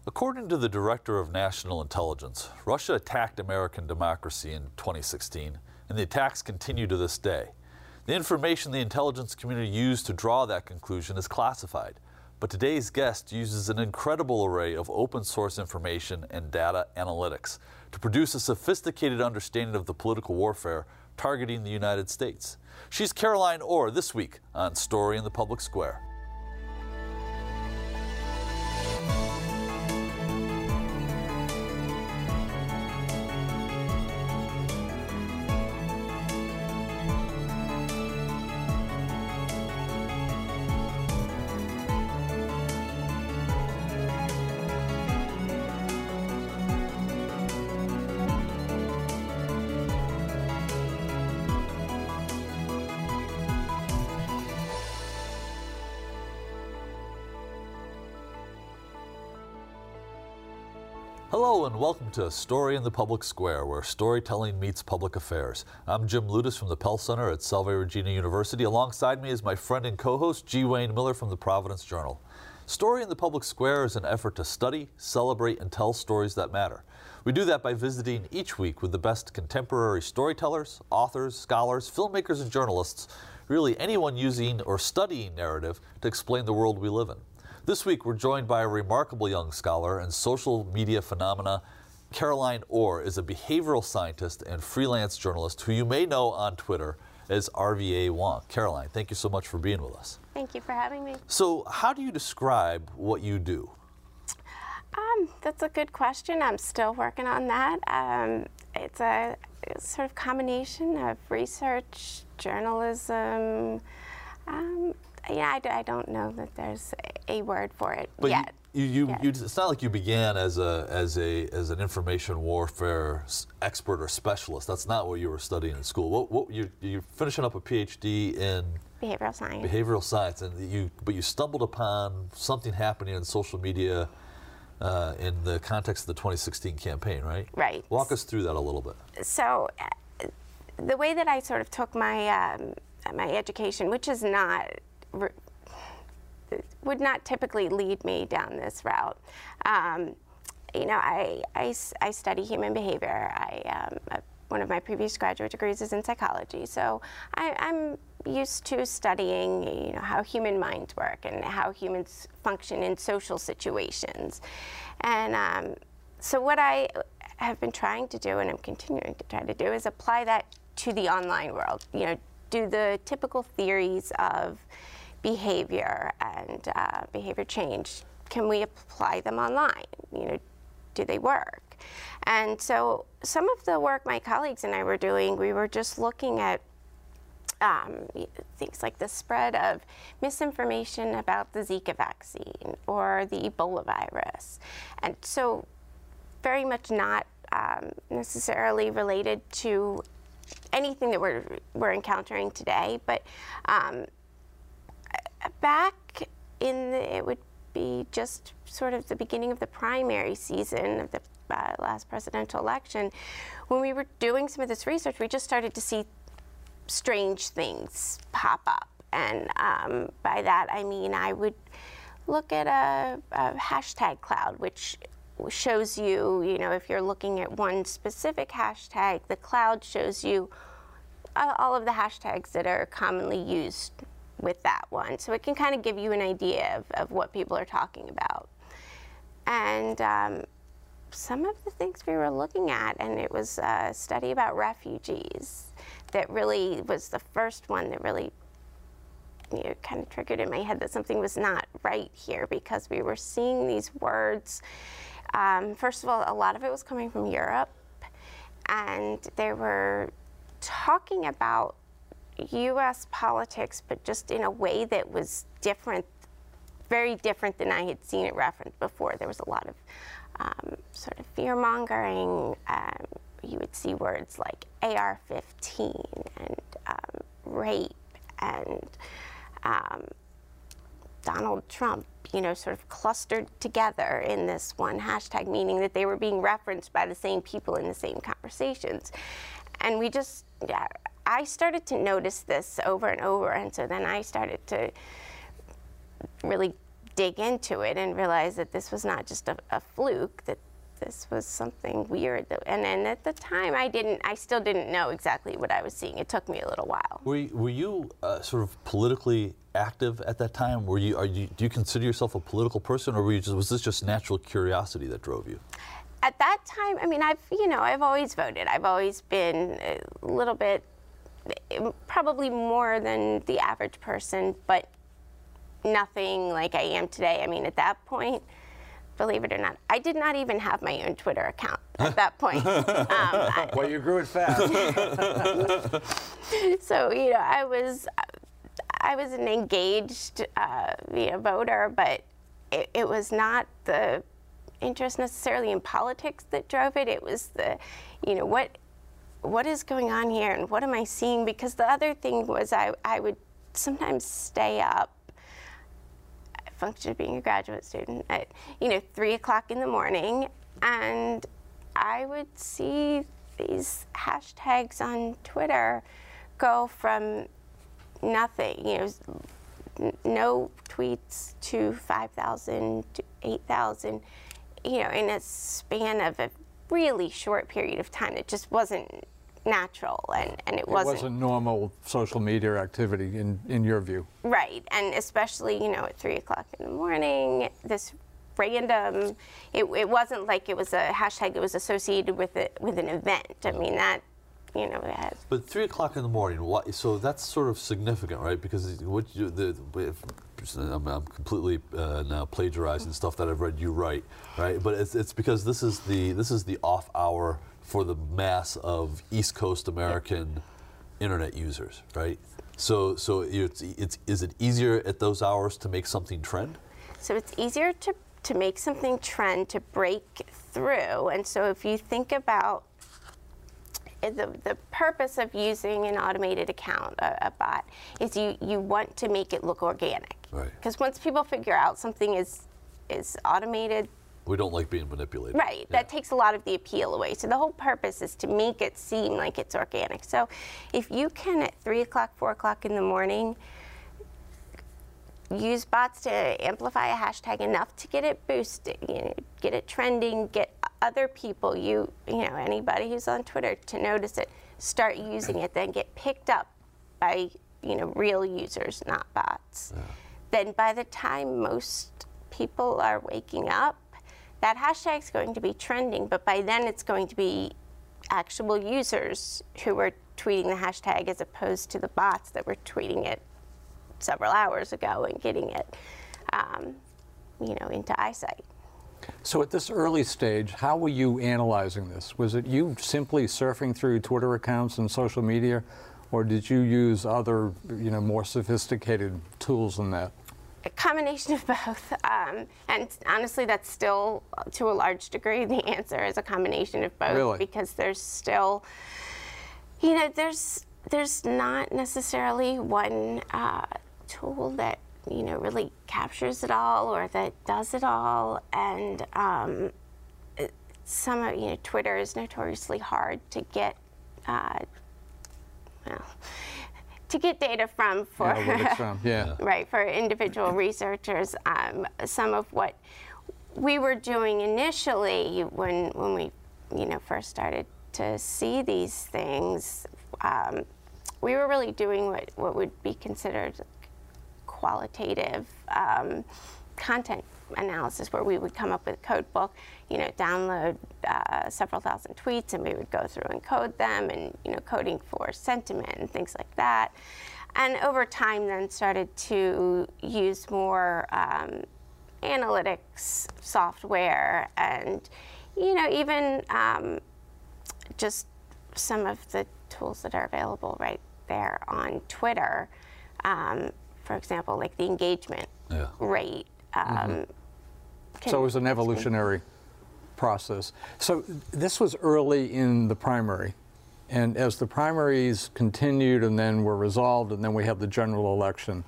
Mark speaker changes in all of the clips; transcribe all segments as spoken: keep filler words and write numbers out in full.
Speaker 1: According to the Director of National Intelligence, Russia attacked American democracy in twenty sixteen, and the attacks continue to this day. The information the intelligence community used to draw that conclusion is classified, but today's guest uses an incredible array of open source information and data analytics to produce a sophisticated understanding of the political warfare targeting the United States. She's Caroline Orr this week on Story in the Public Square. Hello and welcome to Story in the Public Square, where storytelling meets public affairs. I'm Jim Lutis from the Pell Center at Salve Regina University. Alongside me is my friend and co-host G. Wayne Miller from the Providence Journal. Story in the Public Square is an effort to study, celebrate, and tell stories that matter. We do that by visiting each week with the best contemporary storytellers, authors, scholars, filmmakers, and journalists, really anyone using or studying narrative to explain the world we live in. This week, we're joined by a remarkable young scholar and social media phenomena. Caroline Orr is a behavioral scientist and freelance journalist who you may know on Twitter as R V A Wonk. Caroline, thank you so much for being with us.
Speaker 2: Thank you for having me.
Speaker 1: So, how do you describe what you do?
Speaker 2: Um, that's a good question. I'm still working on that. Um, it's a it's sort of combination of research, journalism. Um, Yeah, I, I don't know that there's a, a word for it
Speaker 1: but
Speaker 2: yet.
Speaker 1: You, you,
Speaker 2: yet.
Speaker 1: you, it's not like you began as a as a as an information warfare expert or specialist. That's not what you were studying in school. What, what you you're finishing up a PhD in
Speaker 2: behavioral science.
Speaker 1: Behavioral science, and you but you stumbled upon something happening in social media uh, in the context of the twenty sixteen campaign, right?
Speaker 2: Right.
Speaker 1: Walk us through that a little bit.
Speaker 2: So, uh, the way that I sort of took my um, my education, which is not would not typically lead me down this route. Um, you know, I, I, I study human behavior. I, um, uh, one of my previous graduate degrees is in psychology, so I, I'm used to studying, you know, how human minds work and how humans function in social situations. And um, so what I have been trying to do, and I'm continuing to try to do, is apply that to the online world. You know, do the typical theories of behavior and uh, behavior change, can we apply them online? You know, do they work? And so some of the work my colleagues and I were doing, we were just looking at um, things like the spread of misinformation about the Zika vaccine or the Ebola virus. And so very much not um, necessarily related to anything that we're, we're encountering today, but um, back in the, it would be just sort of the beginning of the primary season of the uh, last presidential election, when we were doing some of this research, we just started to see strange things pop up. And um, by that, I mean, I would look at a, a hashtag cloud, which shows you, you know, if you're looking at one specific hashtag, the cloud shows you all of the hashtags that are commonly used with that one. So it can kind of give you an idea of, of what people are talking about. And um, some of the things we were looking at, and it was a study about refugees that really was the first one that really, you know, kind of triggered in my head that something was not right here, because we were seeing these words. Um, first of all, a lot of it was coming from Europe, and they were talking about U S politics, but just in a way that was different, very different than I had seen it referenced before. There was a lot of um, sort of fear-mongering. Um, you would see words like A R fifteen and um, rape and um, Donald Trump, you know, sort of clustered together in this one hashtag, meaning that they were being referenced by the same people in the same conversations. And we just, yeah, I started to notice this over and over, and so then I started to really dig into it and realize that this was not just a, a fluke, that this was something weird. That, and then at the time, I didn't, I still didn't know exactly what I was seeing. It took me a little while.
Speaker 1: Were you, were you uh, sort of politically active at that time? Were you, are you, do you consider yourself a political person, or were you just, was this just natural curiosity that drove you?
Speaker 2: At that time, I mean, I've, you know, I've always voted. I've always been a little bit, probably more than the average person, but nothing like I am today. I mean, at that point, believe it or not, I did not even have my own Twitter account at that point. um, I,
Speaker 3: well, you grew it fast.
Speaker 2: So, you know, I was, I was an engaged uh, you know, voter, but it, it was not the interest necessarily in politics that drove it. It was the, you know, what, what is going on here and what am I seeing? Because the other thing was I, I would sometimes stay up, function of being a graduate student, at, you know, three o'clock in the morning, and I would see these hashtags on Twitter go from nothing, you know, n- no tweets to five thousand to eight thousand, you know, in a span of a really short period of time. It just wasn't natural, and, and it,
Speaker 3: it
Speaker 2: wasn't.
Speaker 3: wasn't normal social media activity in, in your view.
Speaker 2: Right, and especially, you know, at three o'clock in the morning, this random, it, it wasn't like it was a hashtag that was associated with it, with an event. I mean, that, you know, it has.
Speaker 1: But three o'clock in the morning, what, so that's sort of significant, right? Because what you, the, if, I'm, I'm completely uh, now plagiarizing stuff that I've read you write, right? But it's, it's because this is the this is the off hour for the mass of East Coast American internet users, right? So, so it's, it's is it easier at those hours to make something trend?
Speaker 2: So it's easier to to make something trend, to break through, and so if you think about the the purpose of using an automated account, a, a bot, is you you want to make it look organic.
Speaker 1: Right.
Speaker 2: Because once people figure out something is is automated,
Speaker 1: we don't like being manipulated.
Speaker 2: right,
Speaker 1: Yeah.
Speaker 2: that takes a lot of the appeal away. So the whole purpose is to make it seem like it's organic. So if you can, at three o'clock, four o'clock in the morning, use bots to amplify a hashtag enough to get it boosted, you know, get it trending, get other people, you you know, anybody who's on Twitter to notice it, start using it, then get picked up by, you know, real users, not bots. Yeah. Then by the time most people are waking up, that hashtag's going to be trending, but by then it's going to be actual users who are tweeting the hashtag as opposed to the bots that were tweeting it several hours ago and getting it, um, you know, into eyesight.
Speaker 3: So at this early stage, how were you analyzing this? Was it you simply surfing through Twitter accounts and social media, or did you use other, you know, more sophisticated tools than that?
Speaker 2: A combination of both, um, and honestly, that's still, to a large degree, the answer is a combination of both.
Speaker 3: Really?
Speaker 2: Because there's still, you know, there's there's not necessarily one uh, tool that, you know, really captures it all or that does it all, and um, it, some of, you know, Twitter is notoriously hard to get, uh, well, to get data from for,
Speaker 3: yeah, from. Yeah.
Speaker 2: right, for individual researchers. Um, some of what we were doing initially when when we, you know, first started to see these things, um, we were really doing what, what would be considered qualitative um, content analysis, where we would come up with a code book, you know, download uh, several thousand tweets, and we would go through and code them, and, you know, coding for sentiment and things like that. And over time then started to use more um, analytics software, and, you know, even um, just some of the tools that are available right there on Twitter. Um, for example, like the engagement yeah. rate. Um,
Speaker 3: mm-hmm. So it was an evolutionary process. So this was early in the primary, and as the primaries continued and then were resolved, and then we had the general election,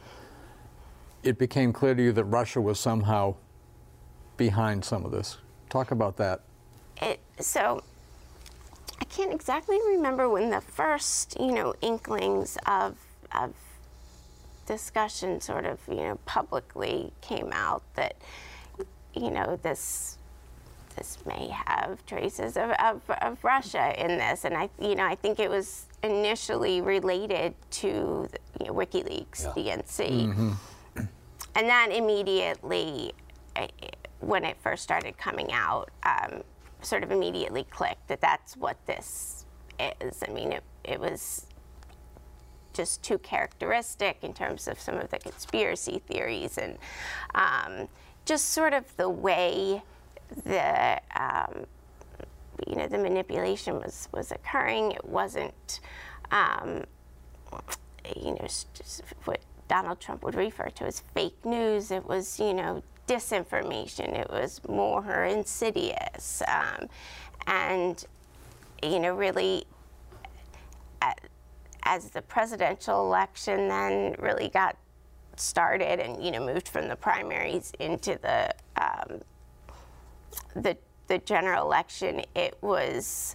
Speaker 3: it became clear to you that Russia was somehow behind some of this. Talk about that.
Speaker 2: It, so I can't exactly remember when the first, you know, inklings of of discussion sort of, you know, publicly came out that, you know, this this may have traces of, of, of Russia in this. And I, you know, I think it was initially related to, you know, WikiLeaks, yeah. D N C. Mm-hmm. And that immediately, when it first started coming out, um, sort of immediately clicked that that's what this is. I mean, it, it was just too characteristic in terms of some of the conspiracy theories and um, just sort of the way the um, you know the manipulation was was occurring. It wasn't um, you know just what Donald Trump would refer to as fake news. It was you know disinformation. It was more insidious, um, and you know really. At, as the presidential election then really got started and you know moved from the primaries into the um, the the general election, it was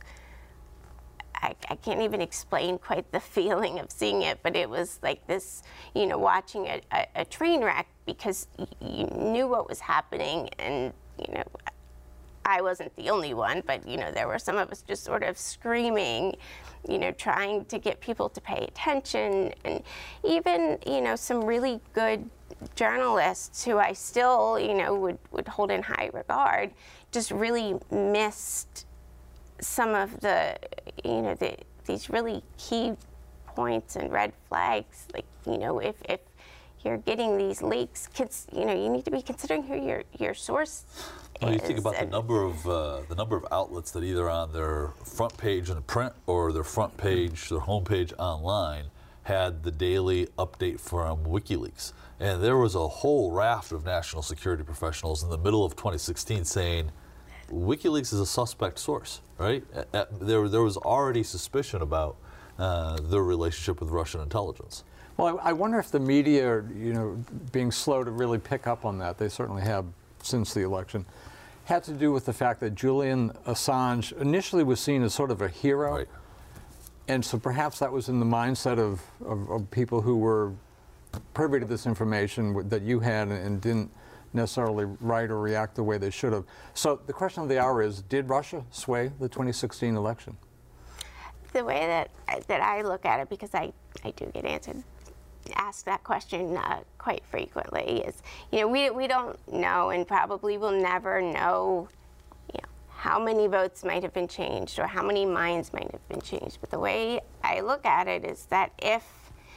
Speaker 2: I, I can't even explain quite the feeling of seeing it, but it was like this, you know, watching a, a, a train wreck because y- you knew what was happening, and you know, I wasn't the only one, but you know, there were some of us just sort of screaming, you know, trying to get people to pay attention, and even you know some really good journalists who I still you know would, would hold in high regard just really missed some of the you know the these really key points and red flags. Like you know if if you're getting these leaks, kids, you know you need to be considering who your your source.
Speaker 1: Well, you think about the number of uh, the number of outlets that either on their front page in print or their front page, their homepage online, had the daily update from WikiLeaks, and there was a whole raft of national security professionals in the middle of twenty sixteen saying WikiLeaks is a suspect source. Right? There, there was already suspicion about uh, their relationship with Russian intelligence.
Speaker 3: Well, I, I wonder if the media, you know, being slow to really pick up on that, they certainly have since the election, had to do with the fact that Julian Assange initially was seen as sort of a hero.
Speaker 1: Right.
Speaker 3: And so perhaps that was in the mindset of, of, of people who were privy to this information that you had and didn't necessarily write or react the way they should have. So the question of the hour is, did Russia sway the twenty sixteen election?
Speaker 2: The way that, that I look at it, because I, I do get answered asked that question uh, quite frequently, is you know we we don't know and probably will never know you know how many votes might have been changed or how many minds might have been changed. But the way I look at it is that if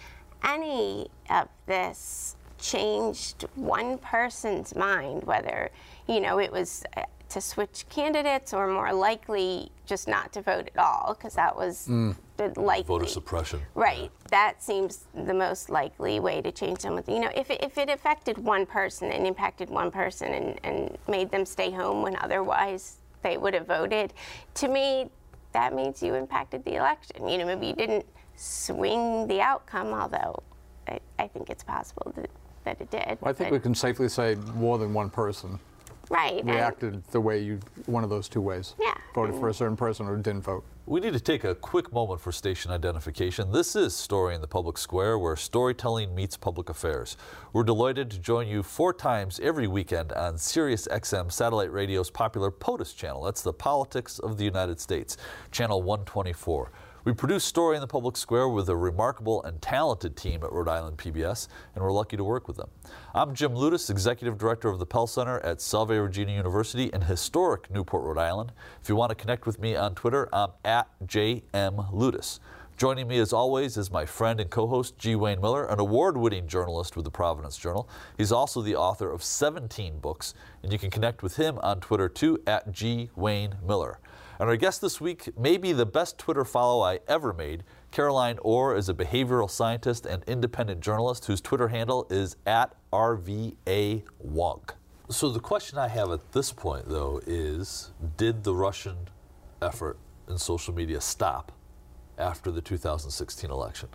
Speaker 2: any of this changed one person's mind, whether you know it was uh, to switch candidates or more likely just not to vote at all, because that was mm. the likely
Speaker 1: voter suppression.
Speaker 2: Right.
Speaker 1: Yeah.
Speaker 2: That seems the most likely way to change someone. You know, if it, if it affected one person and impacted one person and, and made them stay home when otherwise they would have voted, to me, that means you impacted the election. You know, maybe you didn't swing the outcome, although I, I think it's possible that, that it did.
Speaker 3: Well, I think we can safely say more than one person.
Speaker 2: Right.
Speaker 3: Reacted
Speaker 2: and,
Speaker 3: the way you, one of those two ways.
Speaker 2: Yeah.
Speaker 3: Voted for a certain person or didn't vote.
Speaker 1: We need to take a quick moment for station identification. This is Story in the Public Square, where storytelling meets public affairs. We're delighted to join you four times every weekend on Sirius X M Satellite Radio's popular POTUS channel. That's the Politics of the United States, channel one twenty-four. We produce Story in the Public Square with a remarkable and talented team at Rhode Island P B S, and we're lucky to work with them. I'm Jim Ludes, Executive Director of the Pell Center at Salve Regina University in historic Newport, Rhode Island. If you want to connect with me on Twitter, I'm at J M Ludes. Joining me as always is my friend and co-host G. Wayne Miller, an award-winning journalist with the Providence Journal. He's also the author of seventeen books, and you can connect with him on Twitter too, at G. Wayne Miller. And our guest this week may be the best Twitter follow I ever made. Caroline Orr is a behavioral scientist and independent journalist whose Twitter handle is at R V A Wonk. So the question I have at this point, though, is did the Russian effort in social media stop after the two thousand sixteen election?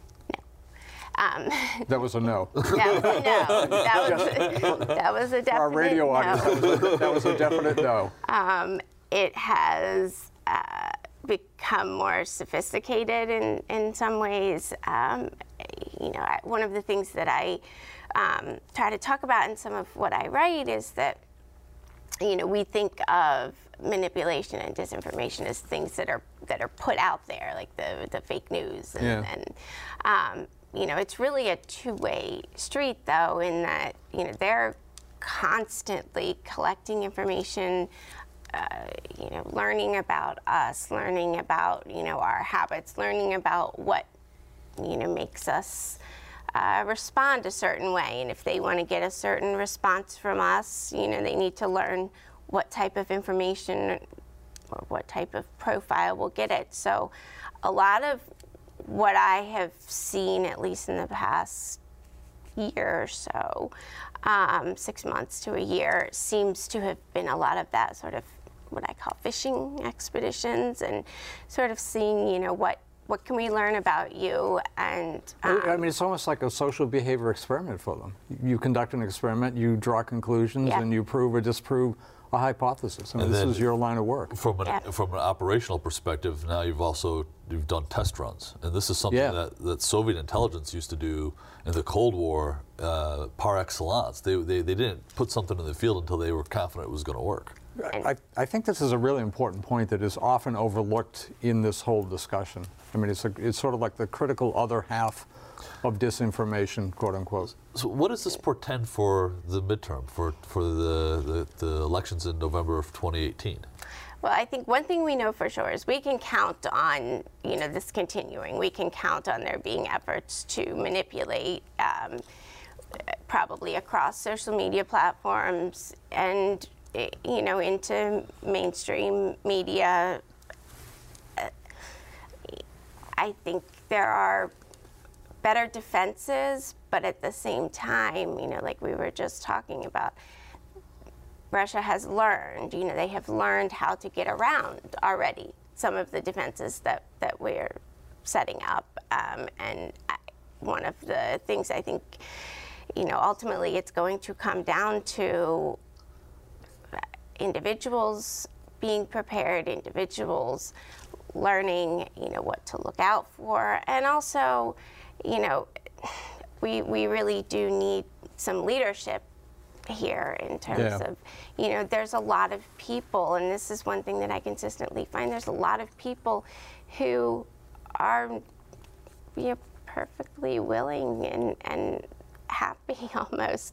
Speaker 2: Um,
Speaker 3: that was a no.
Speaker 2: That was a no. That was, that was a definite
Speaker 3: Our radio
Speaker 2: no.
Speaker 3: audience, that was a, that was a definite no.
Speaker 2: Um, it has uh, become more sophisticated in, in some ways. Um, you know, I, one of the things that I um, try to talk about in some of what I write is that, you know, we think of manipulation and disinformation as things that are that are put out there, like the the fake news, and,
Speaker 3: Yeah.
Speaker 2: and um, you know, it's really a two-way street, though, in that, you know, they're constantly collecting information, uh, you know, learning about us, learning about, you know, our habits, learning about what, you know, makes us uh, respond a certain way. And if they want to get a certain response from us, you know, they need to learn what type of information or what type of profile will get it. So a lot of what I have seen, at least in the past year or so, um, six months to a year, seems to have been a lot of that sort of what I call fishing expeditions, and sort of seeing, you know, what what can we learn about you? And um,
Speaker 3: I mean, it's almost like a social behavior experiment for them. You conduct an experiment, you draw conclusions,
Speaker 2: Yeah.
Speaker 3: and you prove or disprove a hypothesis. I mean,
Speaker 1: And
Speaker 3: this
Speaker 1: then
Speaker 3: is your line of work.
Speaker 1: From an,
Speaker 2: Yeah.
Speaker 1: from an operational perspective, now you've also you've done test runs, and this is something
Speaker 3: Yeah.
Speaker 1: that, that Soviet intelligence used to do in the Cold War uh, par excellence. They, they they didn't put something in the field until they were confident it was going to work.
Speaker 3: I, I think this is a really important point that is often overlooked in this whole discussion. I mean, it's, a, it's sort of like the critical other half of disinformation, quote unquote.
Speaker 1: So what does this portend for the midterm, for, for the, the, the elections in November of twenty eighteen?
Speaker 2: Well, I think one thing we know for sure is we can count on, you know, this continuing. We can count on there being efforts to manipulate, um, probably across social media platforms and, you know, into mainstream media. I think there are better defenses, but at the same time, you know, like we were just talking about, Russia has learned, you know, they have learned how to get around already some of the defenses that, that we're setting up. Um, and I, one of the things I think, you know, ultimately it's going to come down to individuals being prepared, individuals learning, you know, what to look out for. And also, you know, we, we really do need some leadership here in terms
Speaker 3: Yeah.
Speaker 2: of, you know, there's a lot of people, and this is one thing that I consistently find, there's a lot of people who are, you know, perfectly willing and, and happy almost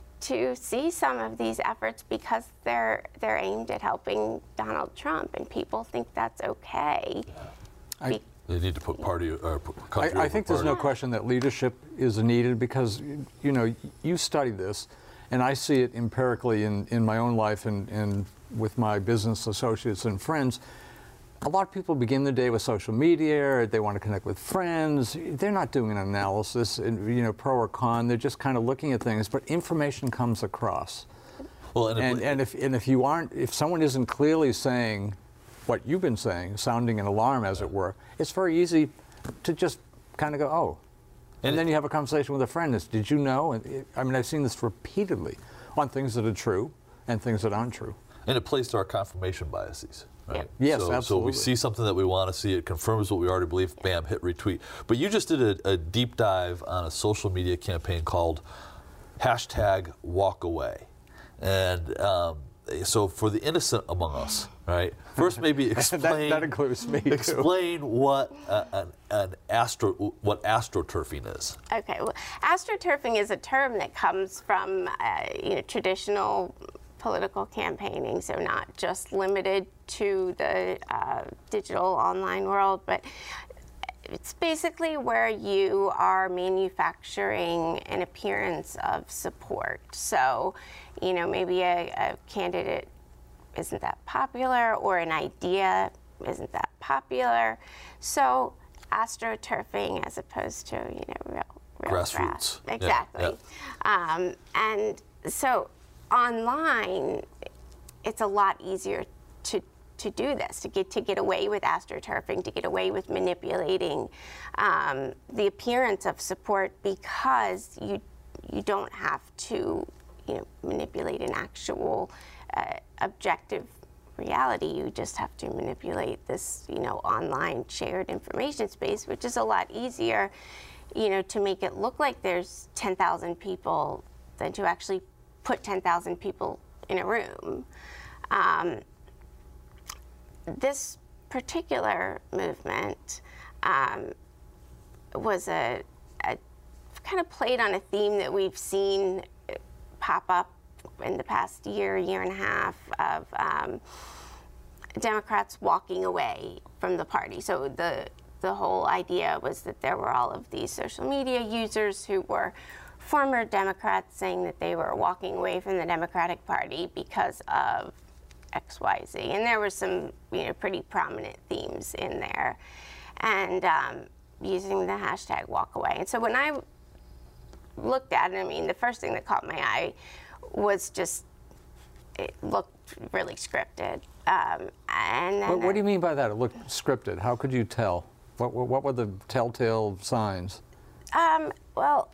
Speaker 2: to see some of these efforts because they're they're aimed at helping Donald Trump, and people think that's okay.
Speaker 3: I-
Speaker 2: Be-
Speaker 1: They need to put party or put country
Speaker 3: I, I
Speaker 1: over
Speaker 3: think there's no
Speaker 1: party.
Speaker 3: question that leadership is needed because, you know, you study this, and I see it empirically in, in my own life and, and with my business associates and friends. A lot of people begin the day with social media, they want to connect with friends. They're not doing an analysis, you know, pro or con. They're just kind of looking at things, but information comes across.
Speaker 1: Well, and,
Speaker 3: And,
Speaker 1: if,
Speaker 3: and, if, and if you aren't, if someone isn't clearly saying what you've been saying, sounding an alarm, as it were, it's very easy to just kind of go, oh. And,
Speaker 1: And
Speaker 3: then
Speaker 1: it-
Speaker 3: you have a conversation with a friend. It's, did you know? And it, I mean, I've seen this repeatedly on things that are true and things that aren't true.
Speaker 1: and it plays to our confirmation biases. Right?
Speaker 3: Yes,
Speaker 1: so,
Speaker 3: absolutely.
Speaker 1: So we see something that we want to see, it confirms what we already believe, bam, hit retweet. But you just did a, a deep dive on a social media campaign called hashtag walk away. And um, so for the innocent among us, right, first maybe explain,
Speaker 3: that, that includes me, too.
Speaker 1: explain what uh, an, an astro, what astroturfing is.
Speaker 2: Okay, well, astroturfing is a term that comes from uh, you know, traditional political campaigning, so not just limited to the uh, digital online world, but it's basically where you are manufacturing an appearance of support. So, you know, maybe a, a candidate isn't that popular or an idea isn't that popular. So astroturfing as opposed to, you know, real, real
Speaker 1: Grassroots.
Speaker 2: grass.
Speaker 1: Yeah,
Speaker 2: Exactly. Um, and so online, it's a lot easier to to do this, to get to get away with astroturfing, to get away with manipulating um, the appearance of support, because you you don't have to, you know, manipulate an actual uh, objective reality. You just have to manipulate this, you know, online shared information space, which is a lot easier, you know, to make it look like there's ten thousand people than to actually put ten thousand people in a room. Um, this particular movement um, was a, a kind of played on a theme that we've seen pop up in the past year, year and a half of um, Democrats walking away from the party. So the the whole idea was that there were all of these social media users who were former Democrats saying that they were walking away from the Democratic Party because of X Y Z. And there were some, you know, pretty prominent themes in there. And um, using the hashtag walk away. And so when I looked at it, I mean, the first thing that caught my eye was just, it looked really scripted. Um, and then
Speaker 3: What, what do you mean by that? It looked scripted. How could you tell? What, what were the telltale signs?
Speaker 2: Um, well,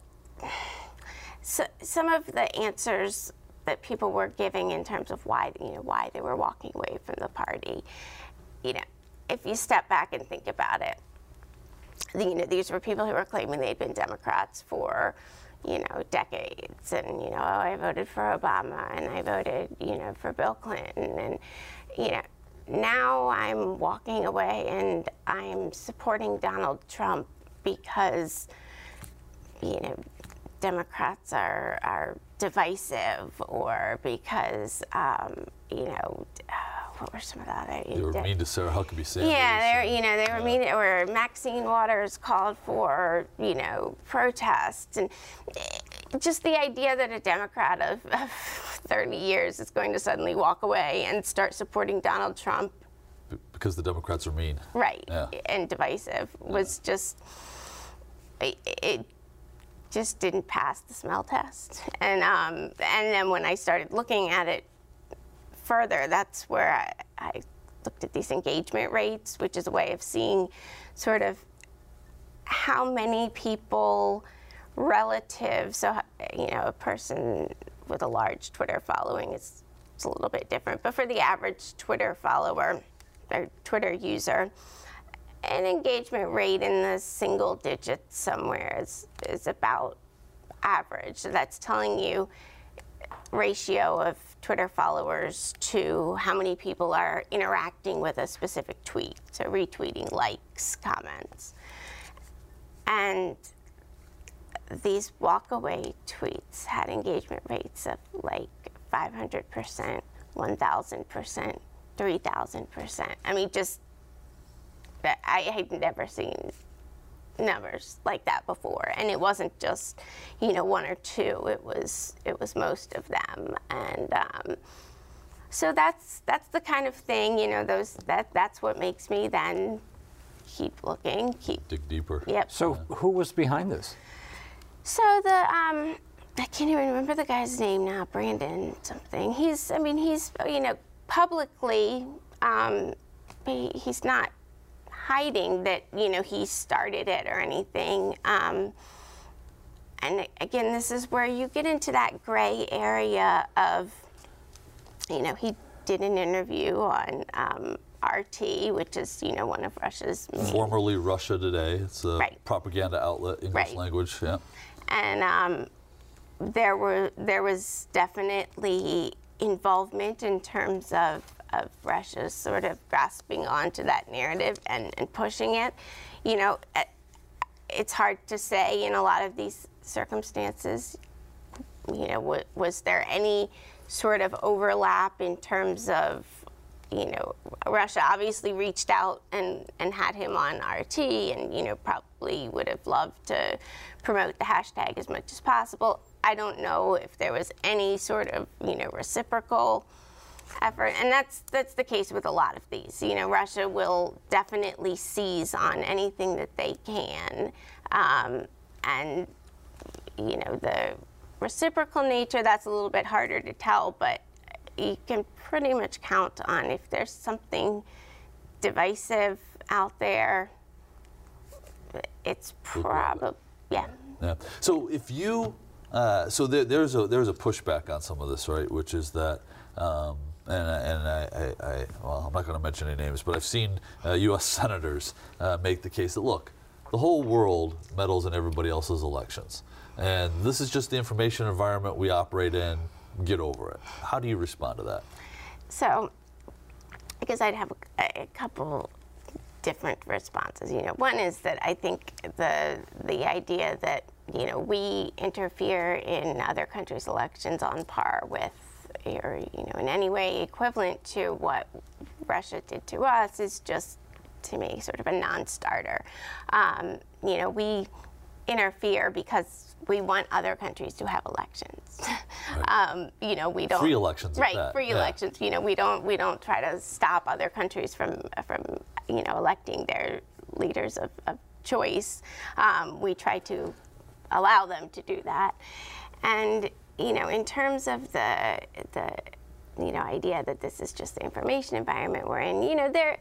Speaker 2: so, some of the answers that people were giving in terms of why, you know, why they were walking away from the party, you know, if you step back and think about it, you know, these were people who were claiming they'd been Democrats for, you know, decades, and, you know, oh, I voted for Obama, and I voted, you know, for Bill Clinton, and, you know, now I'm walking away and I'm supporting Donald Trump because, you know, Democrats are, are divisive, or because, um, you know, uh, what were some of the other?
Speaker 1: They were mean to Sarah Huckabee Sanders.
Speaker 2: Yeah, they you know, they were
Speaker 1: yeah.
Speaker 2: mean, or Maxine Waters called for, you know, protests, and just the idea that a Democrat of, of thirty years is going to suddenly walk away and start supporting Donald Trump.
Speaker 1: B- because the Democrats are mean.
Speaker 2: Right,
Speaker 1: yeah.
Speaker 2: and divisive was yeah. just, it, it just didn't pass the smell test. And, um, and then when I started looking at it further, that's where I, I looked at these engagement rates, which is a way of seeing sort of how many people relative, so, you know, a person with a large Twitter following is, is a little bit different, but for the average Twitter follower or Twitter user, an engagement rate in the single digits somewhere is, is about average. So that's telling you ratio of Twitter followers to how many people are interacting with a specific tweet, so retweeting, likes, comments. And these walkaway tweets had engagement rates of like five hundred percent, one thousand percent, three thousand percent. I mean, just, I had never seen numbers like that before, and it wasn't just, you know, one or two. It was it was most of them, and um, so that's that's the kind of thing, you know. Those that that's what makes me then keep looking, keep
Speaker 1: dig deeper.
Speaker 2: Yep.
Speaker 3: So who was behind this?
Speaker 2: So the um, I can't even remember the guy's name now. Brandon something. He's I mean he's you know publicly um, he, he's not hiding that, you know, he started it or anything. Um, and again, this is where you get into that gray area of, you know, he did an interview on um, R T, which is, you know, one of Russia's main,
Speaker 1: formerly Russia Today. It's a
Speaker 2: right.
Speaker 1: propaganda outlet, English
Speaker 2: right.
Speaker 1: language. Yeah.
Speaker 2: And um, there were there was definitely involvement in terms of of Russia sort of grasping onto that narrative and, and pushing it. You know, it's hard to say in a lot of these circumstances, you know, w- was there any sort of overlap in terms of, you know, Russia obviously reached out and, and had him on R T and, you know, probably would have loved to promote the hashtag as much as possible. I don't know if there was any sort of, you know, reciprocal effort, and that's that's the case with a lot of these. You know, Russia will definitely seize on anything that they can, um, and you know the reciprocal nature, that's a little bit harder to tell, but you can pretty much count on if there's something divisive out there, it's probably yeah.
Speaker 1: Yeah. So if you uh, so there, there's a there's a pushback on some of this, right? Which is that. Um, And, and I, I, I, well, I'm not going to mention any names, but I've seen uh, U S senators uh, make the case that, look, the whole world meddles in everybody else's elections. And this is just the information environment we operate in. Get over it. How do you respond to that?
Speaker 2: So, I guess I'd have a, a couple different responses. You know, one is that I think the the idea that, you know, we interfere in other countries' elections on par with, or, you know, in any way equivalent to what Russia did to us is just, to me, sort of a non-starter. Um, you know, we interfere because we want other countries to have elections. Right. Um, you know, we don't
Speaker 1: free elections.
Speaker 2: Right,
Speaker 1: at that.
Speaker 2: free
Speaker 1: yeah.
Speaker 2: elections. You know, we don't we don't try to stop other countries from from you know electing their leaders of, of choice. Um, we try to allow them to do that. And you know, in terms of the the you know idea that this is just the information environment we're in, you know, there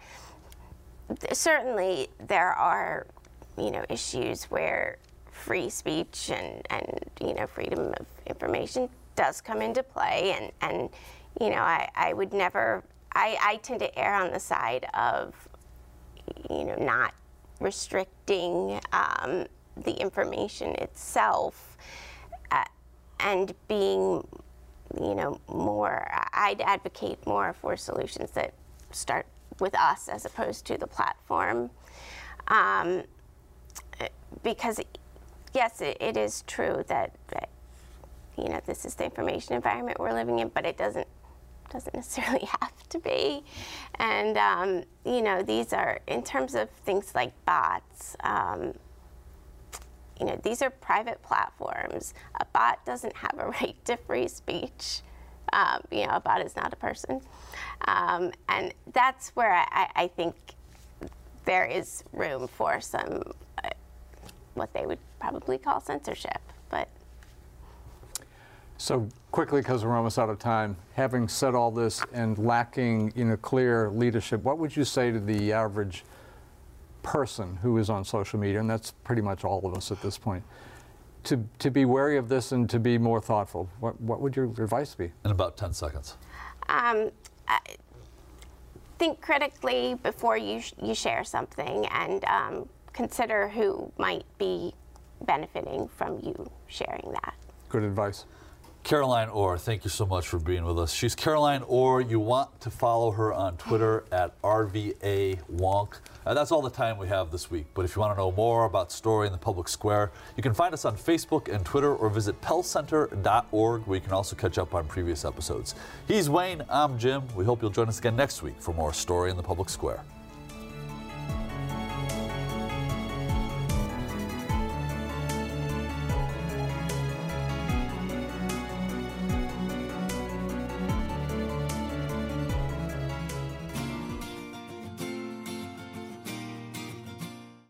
Speaker 2: certainly there are you know issues where free speech and, and you know freedom of information does come into play, and, and you know I, I would never I, I tend to err on the side of you know not restricting um, the information itself uh, and being you know more I'd advocate more for solutions that start with us as opposed to the platform, um, because yes, it, it is true that, that, you know, this is the information environment we're living in, but it doesn't doesn't necessarily have to be. And, um, you know, these are, in terms of things like bots, um, you know, these are private platforms. A bot doesn't have a right to free speech. Um, you know, a bot is not a person. Um, and that's where I, I think there is room for some uh, what they would probably call censorship. But
Speaker 3: so quickly, because we're almost out of time, having said all this and lacking you know clear leadership, what would you say to the average person who is on social media, and that's pretty much all of us at this point, to to be wary of this and to be more thoughtful? What what would your advice be?
Speaker 1: In about ten seconds.
Speaker 2: Um, I think critically before you sh you share something, and um, consider who might be benefiting from you sharing that.
Speaker 3: Good advice.
Speaker 1: Caroline Orr, thank you so much for being with us. She's Caroline Orr. You want to follow her on Twitter at R V A Wonk. Uh, that's all the time we have this week. But if you want to know more about Story in the Public Square, you can find us on Facebook and Twitter, or visit pell center dot org, where you can also catch up on previous episodes. He's Wayne, I'm Jim. We hope you'll join us again next week for more Story in the Public Square.